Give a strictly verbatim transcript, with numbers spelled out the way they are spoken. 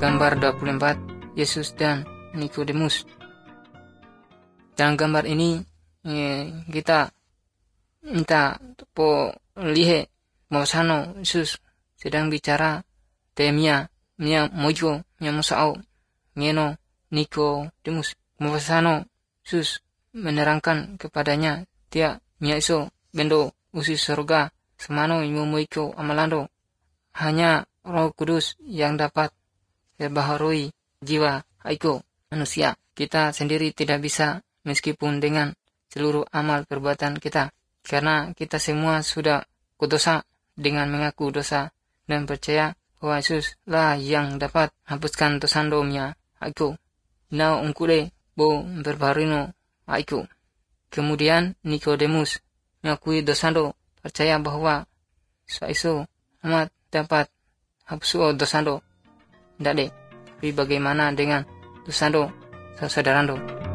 Gambar dua puluh empat, Yesus dan Nikodemus. Dalam gambar ini eh, kita minta po lihe mawasano Yesus sedang bicara temia mia mojo mia musao ngeno Nikodemus. Mawasano Yesus menerangkan kepadanya dia mia iso bendo usi surga semano imumoiko amalando, hanya Roh Kudus yang dapat membaharui jiwa aiko manusia. Kita sendiri tidak bisa meskipun dengan seluruh amal perbuatan kita, karena kita semua sudah kudosa dengan mengaku dosa dan percaya bahwa Yesus lah yang dapat hapuskan dosa-dosanya aiko. Now ungkule bo berbarino aiko. Kemudian Nikodemus mengakui dosa-do, percaya bahwa saiso amat dapat hapus dosa-do. Dade, tapi bagaimana dengan dosa-do saudara-saudara?